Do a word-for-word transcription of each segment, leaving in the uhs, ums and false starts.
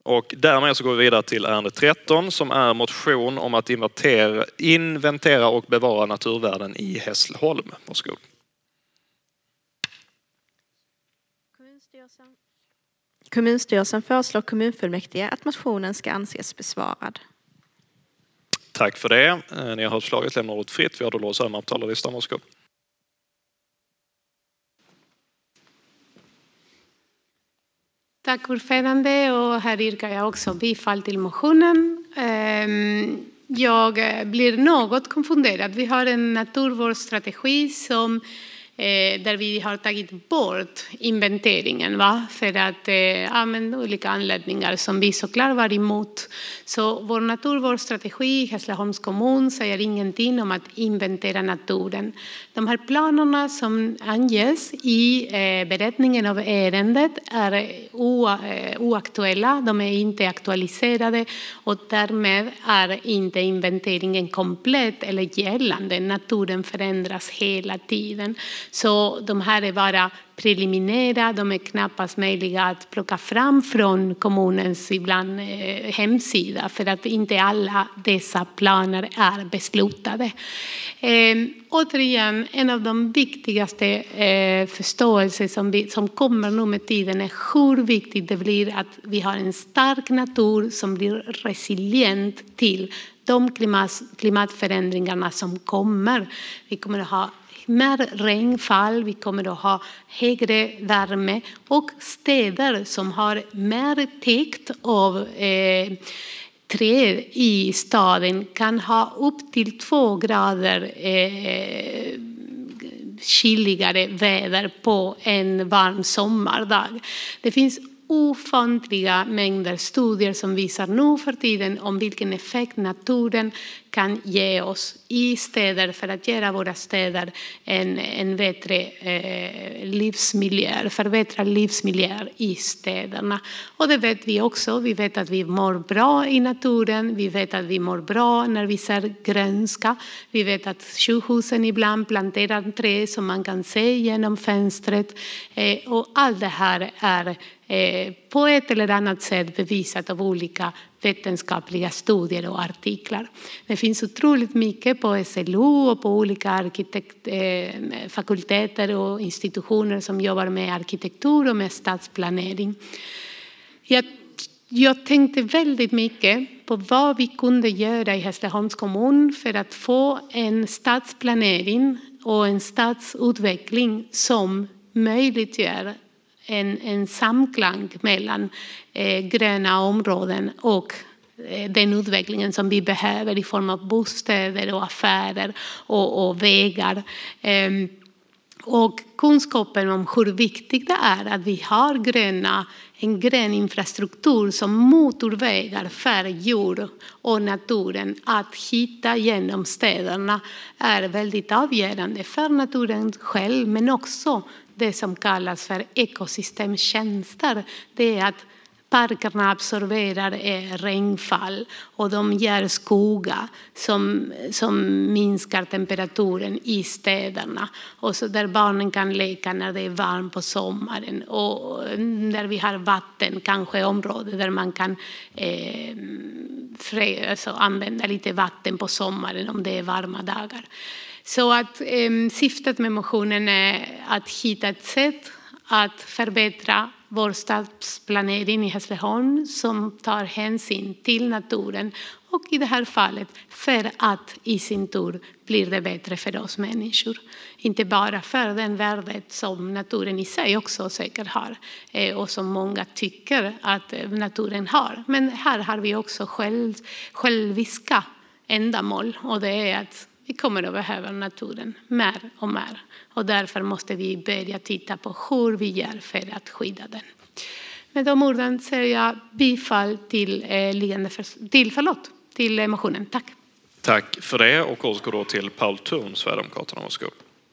Och därmed så går vi vidare till ärende tretton som är motion om att inventera, inventera och bevara naturvärden i Hässleholm. Varsågod. Kommunstyrelsen. Kommunstyrelsen föreslår kommunfullmäktige att motionen ska anses besvarad. Tack för det. Ni har hört förslaget, lämnar ordet fritt. Vi har då Lois Öhman på talarlistan. Varsågod. Tack ordförande, och här yrkar jag också bifall till motionen. Jag blir något konfunderad. Vi har en naturvårdsstrategi som där vi har tagit bort inventeringen, va? För att ja, men olika anledningar som vi såklart var emot. Så vår naturvårdsstrategi i Hässleholms kommun säger ingenting om att inventera naturen. De här planerna som anges i berättningen av ärendet är oaktuella, de är inte aktualiserade och därmed är inte inventeringen komplett eller gällande. Naturen förändras hela tiden. Så de här är bara preliminära, de är knappast möjliga att plocka fram från kommunens ibland hemsida för att inte alla dessa planer är beslutade. Eh, återigen, en av de viktigaste eh, förståelser som, vi, som kommer nu med tiden är hur viktigt det blir att vi har en stark natur som blir resilient till de klimat, klimatförändringarna som kommer. Vi kommer att ha mer regnfall, vi kommer att ha högre värme och städer som har mer täckt av eh, träd i staden kan ha upp till två grader eh, kyligare väder på en varm sommardag. Det finns ofantliga mängder studier som visar nu för tiden om vilken effekt naturen kan ge oss i städer för att göra våra städer en, en bättre eh, livsmiljö, förbättra livsmiljöer i städerna. Och det vet vi också, vi vet att vi mår bra i naturen, vi vet att vi mår bra när vi ser grönska, vi vet att sjukhusen ibland planterar träd som man kan se genom fönstret eh, och allt det här är eh, på ett eller annat sätt bevisat av olika vetenskapliga studier och artiklar. Det finns otroligt mycket på S L U och på olika arkitekt, eh, fakulteter och institutioner som jobbar med arkitektur och med stadsplanering. Jag, jag tänkte väldigt mycket på vad vi kunde göra i Hässleholms kommun för att få en stadsplanering och en stadsutveckling som möjliggör En, en samklang mellan eh, gröna områden och eh, den utvecklingen som vi behöver i form av bostäder och affärer och, och vägar. Eh, och kunskapen om hur viktigt det är att vi har gröna, en grön infrastruktur som motorvägar för djur och naturen att hitta genom städerna är väldigt avgörande för naturen själv men också det som kallas för ekosystemtjänster. Det är att parkerna absorberar regnfall och de ger skogar som, som minskar temperaturen i städerna. Och så där barnen kan leka när det är varmt på sommaren. Och där vi har vatten, kanske områden där man kan eh, fre, alltså använda lite vatten på sommaren om det är varma dagar. Så att eh, syftet med motionen är att hitta ett sätt att förbättra vår stadsplanering i Hässleholm som tar hänsyn till naturen och i det här fallet för att i sin tur blir det bättre för oss människor. Inte bara för den värdet som naturen i sig också säkert har och som många tycker att naturen har. Men här har vi också själv, själviska ändamål och det är att vi kommer att behöva naturen mer och mer. Och därför måste vi börja titta på hur vi gör för att skydda den. Med de orden säger jag bifall till, eh, liggande för, till, förlåt, till eh, motionen. Tack. Tack för det och också då till Paul Thun, Sverigedemokraterna. Varsågod.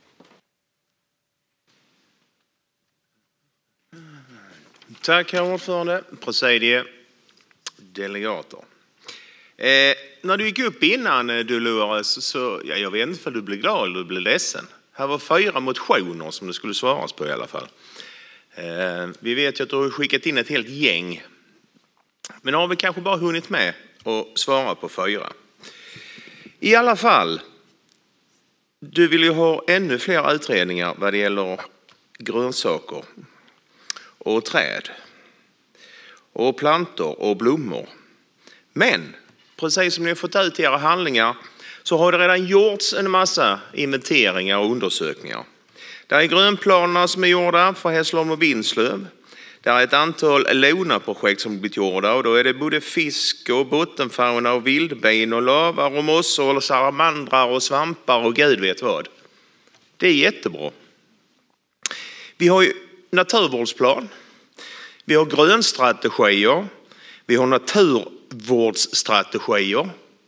Tack herr ordförande, presidie, delegater. Eh, när du gick upp innan Dolores så, ja, jag vet inte om du blev glad eller du blev ledsen. Här var fyra motioner som det skulle svaras på i alla fall. Eh, vi vet ju att du har skickat in ett helt gäng Men har vi kanske bara hunnit med och svara på fyra. I alla fall, du vill ju ha ännu fler utredningar vad det gäller grönsaker och träd och plantor och blommor. Men precis som ni har fått ut i era handlingar så har det redan gjorts en massa inventeringar och undersökningar. Det är grönplanerna som är gjorda för Hässleholm och Vinslöv. Det är ett antal LONA-projekt som blivit gjorda och då är det både fisk och bottenfauna och vildbin och lavar och mossor och salamandrar och svampar och gud vet vad. Det är jättebra. Vi har ju naturvårdsplan. Vi har grönstrategier. Vi har naturvårdsstrategier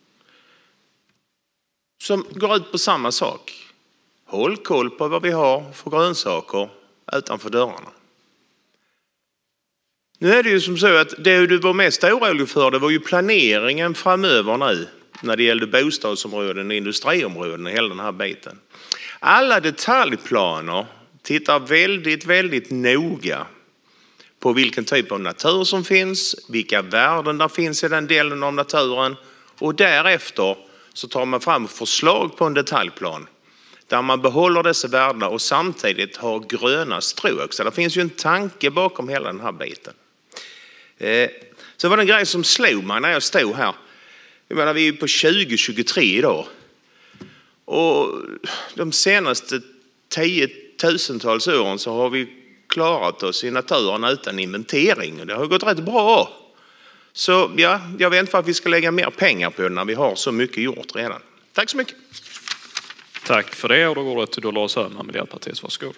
som går ut på samma sak. Håll koll på vad vi har för grönsaker utanför dörrarna. Nu är det ju som så att det du var mest orolig för det var ju planeringen framöver nu när det gällde bostadsområden och industriområden och hela den här biten. Alla detaljplaner tittar väldigt, väldigt noga på vilken typ av natur som finns, vilka värden där finns i den delen av naturen och därefter så tar man fram förslag på en detaljplan där man behåller dessa värdena och samtidigt har gröna stråk. Så det finns ju en tanke bakom hela den här biten. Eh, så var det en grej som slog mig när jag stod här. Jag menar, vi är på tjugo tjugotre idag. Och de senaste tiotusentals åren så har vi klarat oss i naturen utan inventering. Och det har gått rätt bra. Så ja, jag vet inte för att vi ska lägga mer pengar på det när vi har så mycket gjort redan. Tack så mycket. Tack för det och då går det till Dolores Öhman, Miljöpartiet. Varsågod.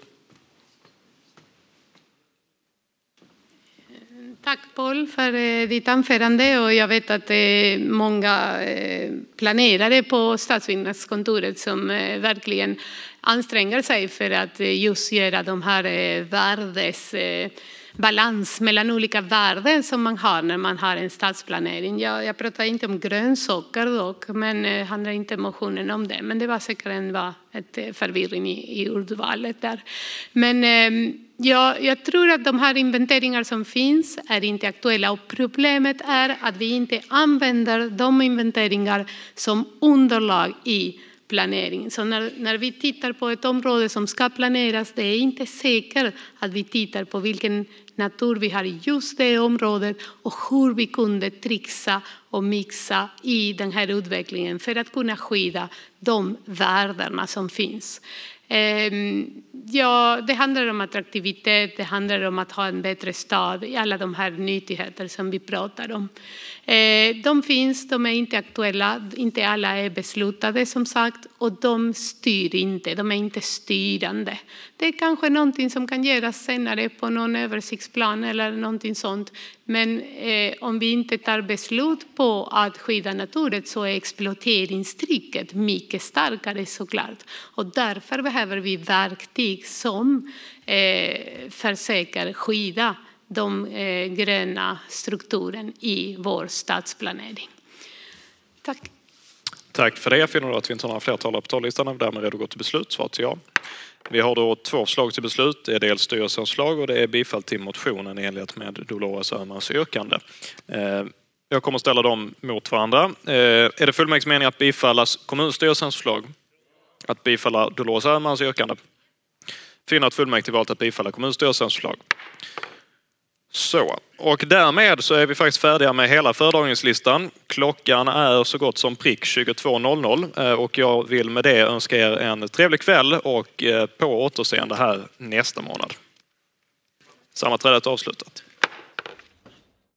Tack Paul för ditt anförande och jag vet att det är många planerare på Stadsbyggnadskontoret som verkligen anstränger sig för att just göra de här värdes balans mellan olika värden som man har när man har en stadsplanering. Jag, jag pratar inte om grönsaker dock, men det handlar inte motionen om det. Men det var säkert en var ett förvirring i, i ordvalet där. Men eh, ja, jag tror att de här inventeringar som finns är inte aktuella och problemet är att vi inte använder de inventeringar som underlag i planering. Så när, när vi tittar på ett område som ska planeras, det är inte säkert att vi tittar på vilken natur vi har i just det området och hur vi kunde trixa och mixa i den här utvecklingen för att kunna skydda de värdena som finns. Ja, det handlar om attraktivitet, det handlar om att ha en bättre stad i alla de här nyttigheter som vi pratar om. De finns, de är inte aktuella, inte alla är beslutade som sagt och de styr inte, de är inte styrande. Det är kanske någonting som kan göras senare på någon översiktsplan eller någonting sånt. Men eh, om vi inte tar beslut på att skydda naturen så är exploateringstrycket mycket starkare såklart. Och därför behöver vi verktyg som eh, försöker skydda de eh, gröna strukturen i vår stadsplanering. Tack. Tack för det. Jag finner att vi inte har några fler talare på talarlistan och därmed redo att gå till beslut. Svar till ja. Vi har då två förslag till beslut. Det är dels styrelsens förslag och det är bifall till motionen i enlighet med Dolores Öhmans yrkande. Jag kommer att ställa dem mot varandra. Är det fullmäktiges mening att bifalla kommunstyrelsens förslag? Att bifalla Dolores Öhmans yrkande? Finner att fullmäktige valt att bifalla kommunstyrelsens förslag. Så, och därmed så är vi faktiskt färdiga med hela föredragningslistan. Klockan är så gott som prick tjugotvå noll noll och jag vill med det önska er en trevlig kväll och på återseende här nästa månad. Sammanträdet är avslutat.